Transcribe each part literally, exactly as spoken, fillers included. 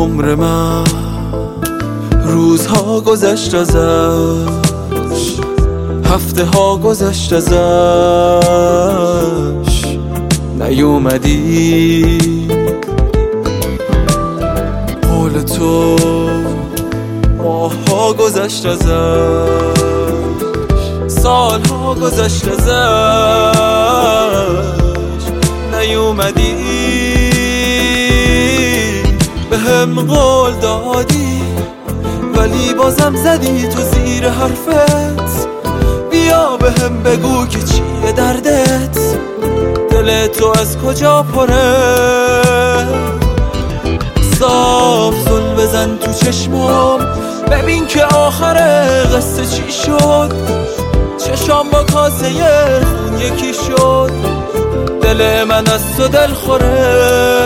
عمر من روزها گذشت ازش، هفته ها گذشت ازش، نیومدی. قول تو ماه ها گذشت ازش، سال ها گذشت ازش، نیومدی. به هم قول دادی ولی بازم زدی تو زیر حرفت. بیا به هم بگو که چیه دردت، دل تو از کجا پره. صاف زل بزن تو چشمام، ببین که آخر قصه چی شد. چشام با کاسه خون یکی شد، دل من از تو دل خوره.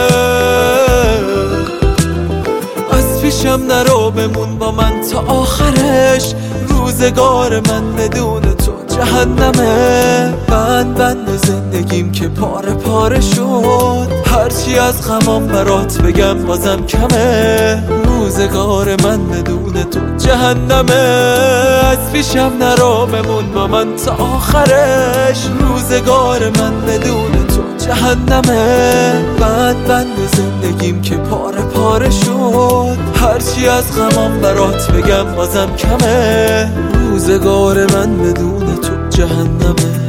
از پیشم نرو بمون با من تا آخرش، روزگار من بدون تو جهنمه. بند بند زندگیم که پاره پاره شد، هرچی از غمام برات بگم بازم کمه. روزگار من بدون تو جهنمه. از پیشم نرو بمون با من تا آخرش، روزگار من بدون تو جهنمه. بند بند زندگیم که پاره پاره شد، هرچی از غمام برات بگم بازم کمه. روزگار من بدون تو جهنمه.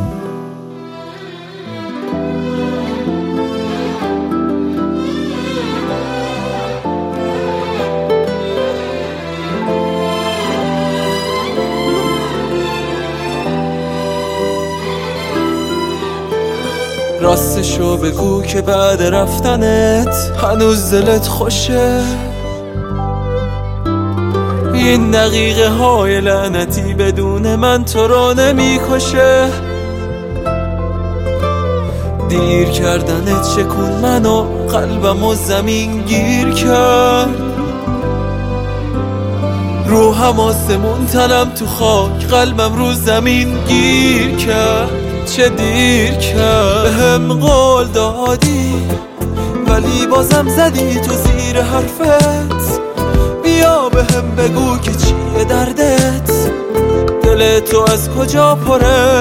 راستشو بگو که بعد رفتنت هنوز دلت خوشه. این دقیقه های لعنتی بدون من تو رو نمی کشه. دیر کردنت شکون منو، قلبم و زمین گیر کرد. روحم آسمون تنم تو خاک، قلبم رو زمین گیر کرد. چه دیر کرد. به هم قول دادی ولی بازم زدی تو زیر حرفت. بیا به هم بگو که چیه دردت، دل تو از کجا پره.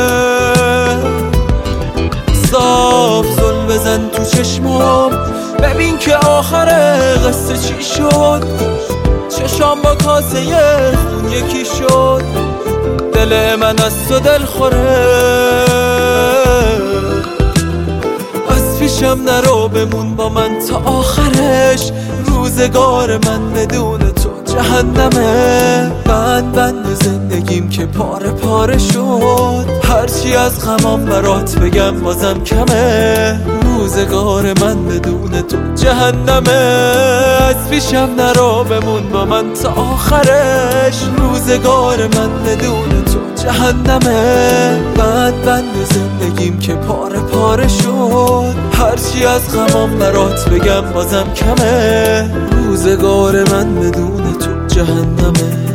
صاف زل بزن تو چشمام، ببین که آخر قصه چی شد. چشام با کاسه خون یکی شد، دل من از تو دل خوره. از پیشم نرو بمون با من تا آخرش، روزگار من بدون تو جهنمه. بند بند زندگیم که پاره پاره شد، هرچی از غمام برات بگم بازم کمه. روزگار من بدون تو جهنمه. از پیشم نرو بمون با من تا آخرش، روزگار من بدون تو جهنمه. بند بند زندگیم که پاره پاره شد، هرچی از غمام برات بگم بازم کمه. روزگار من بدون تو جهنمه.